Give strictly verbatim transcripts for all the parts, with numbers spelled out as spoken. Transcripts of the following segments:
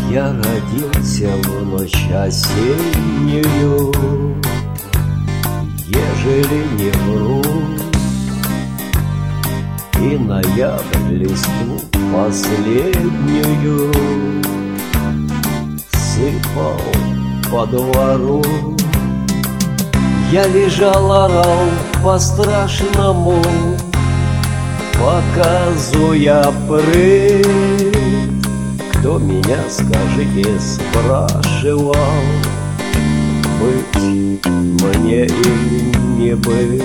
Я родился в ночь осеннюю, ежели не вру, и ноябрь листву последнюю сыпал по двору. Я лежал, орал по-страшному, показуя прыть. Кто меня, скажите, спрашивал, быть мне или не быть?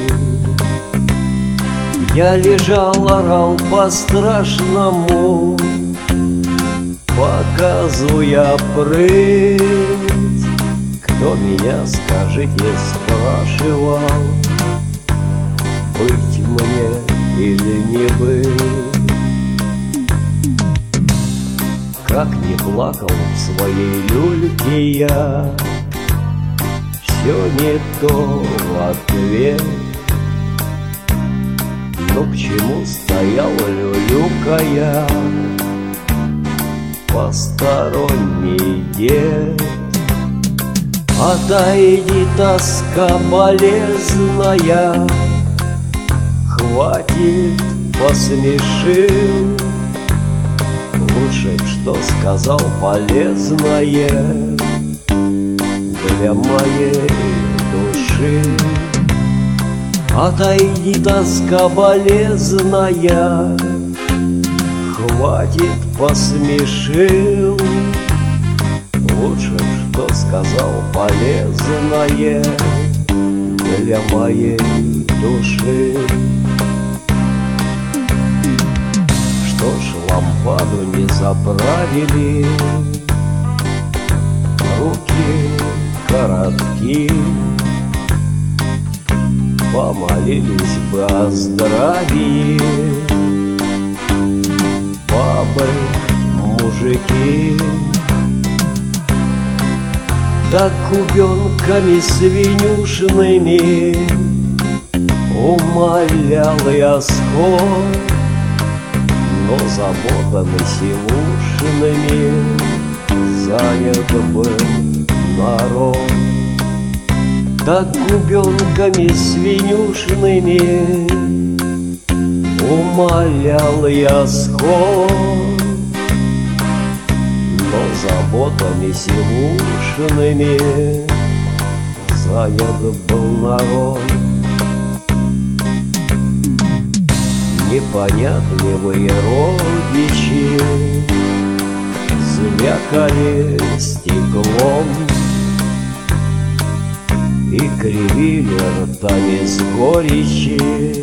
Я лежал, орал по-страшному, показуя прыть. Кто меня, скажите, спрашивал, быть мне или не быть? Как не плакал в своей люльке я, все не то в ответ. Но к чему стоял люлюкая посторонний дед? Отойди, тоска болезная, хватит, посмешил. Лучше б что сказал полезное для моей души. Отойди, тоска болезная, хватит, посмешил. Лучше б что сказал полезное для моей души. Что ж, лампаду не заправили, руки коротки, помолились бы о здравии бабы, мужики. Так кубенками свинюшными умолял я скот, но заботами сивушными занят был народ. Так губенками свинюшными умолял я скот, но заботами сивушными занят был народ. Непонятливые родичи звякали стеклом и кривили ртами с горечи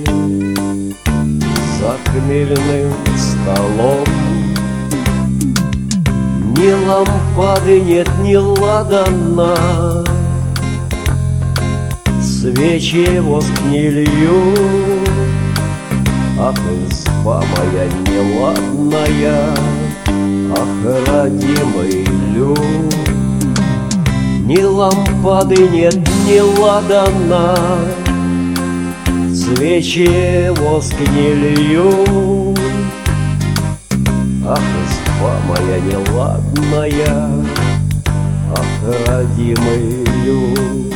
за хмельным столом. Ни лампады нет, ни ладана, свечи воск не льют. Ах, изба моя неладная, ах, родимый люд. Ни лампады нет, ни ладана, свечи воск не льют. Ах, изба моя неладная, ах, родимый люд.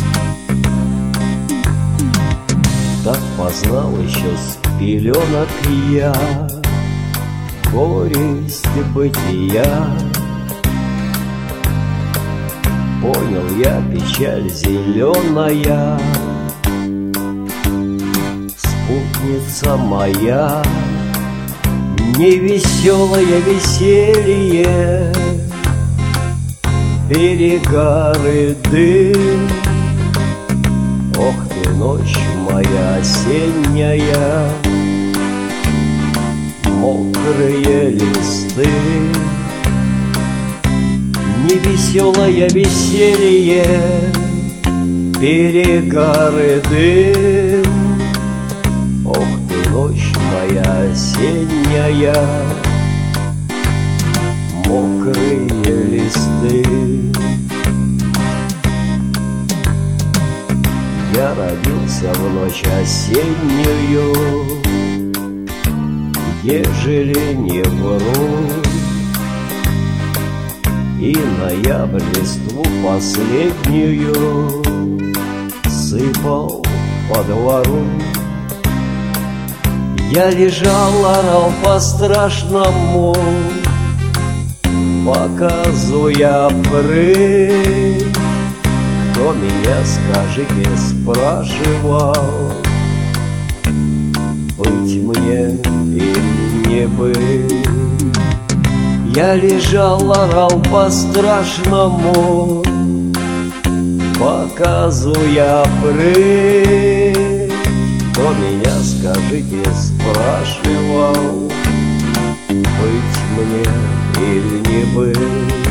Так познал еще с пеленок я горесть бытия. Понял я печаль зеленая, спутница моя, невеселое веселье, перегары дым. Ох ты, ночь моя осенняя, мокрые листы, невеселое веселье, перегары дым. Ох ты, ночь моя осенняя, мокрые листы. Я родился в ночь осеннюю, ежели не вру, И ноябрь листву последнюю сыпал по двору. Я лежал, орал по-страшному, показывая прыть. Кто меня, скажите, спрашивал, быть мне или не быть? Я лежал, орал по-страшному, показывая прыть. Кто меня, скажите, спрашивал, быть мне или не быть?